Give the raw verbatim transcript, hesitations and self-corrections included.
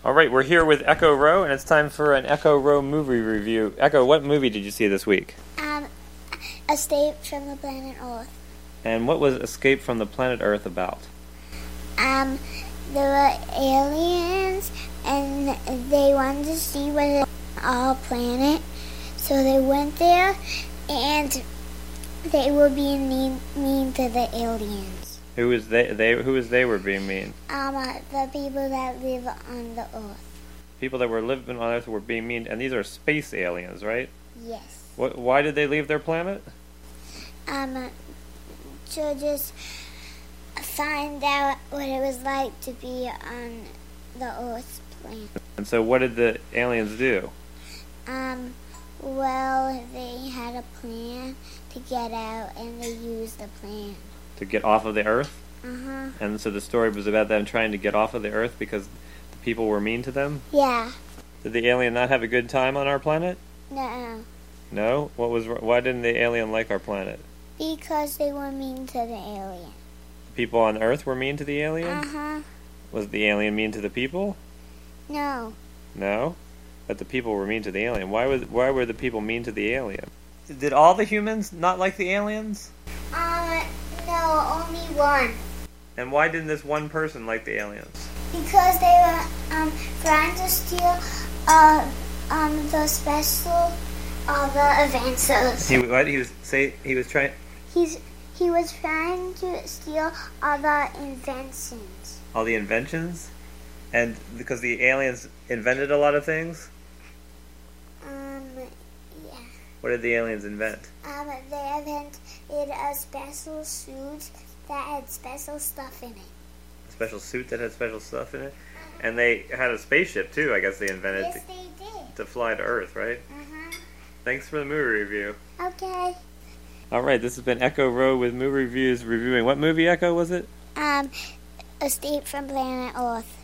All right, we're here with Echo Row, and it's time for an Echo Row movie review. Echo, what movie did you see this week? Um, Escape from the Planet Earth. And what was Escape from the Planet Earth about? Um, there were aliens, and they wanted to see what it was on our planet, so they went there, and they were being mean, mean to the aliens. Who was they? They who was they were being mean? Um, uh, the people that live on the Earth. People that were living on Earth were being mean, and these are space aliens, right? Yes. What? Why did they leave their planet? Um, uh, to just find out what it was like to be on the Earth's planet. And so, what did the aliens do? Um, well, they had a plan to get out, and they used the plan. To get off of the Earth? Uh-huh. And so the story was about them trying to get off of the Earth because the people were mean to them? Yeah. Did the alien not have a good time on our planet? No. No? What was? Why didn't the alien like our planet? Because they were mean to the alien. The people on Earth were mean to the alien? Uh-huh. Was the alien mean to the people? No. No? But the people were mean to the alien. Why was? Why were the people mean to the alien? Did all the humans not like the aliens? Um, no, only one. And why didn't this one person like the aliens? Because they were um trying to steal uh um the special uh the advances. He what? He was say he was trying He's he was trying to steal all the inventions. all the inventions, and because the aliens invented a lot of things. Um, yeah. What did the aliens invent? Um, they invented a special suit that had special stuff in it. A special suit that had special stuff in it, and they had a spaceship too. I guess they invented Yes, to, they did. to fly to Earth, right? Uh-huh. Thanks for the movie review. Okay. All right, this has been Echo Row with movie reviews reviewing what movie? Echo was it? Um, Escape from Planet Earth.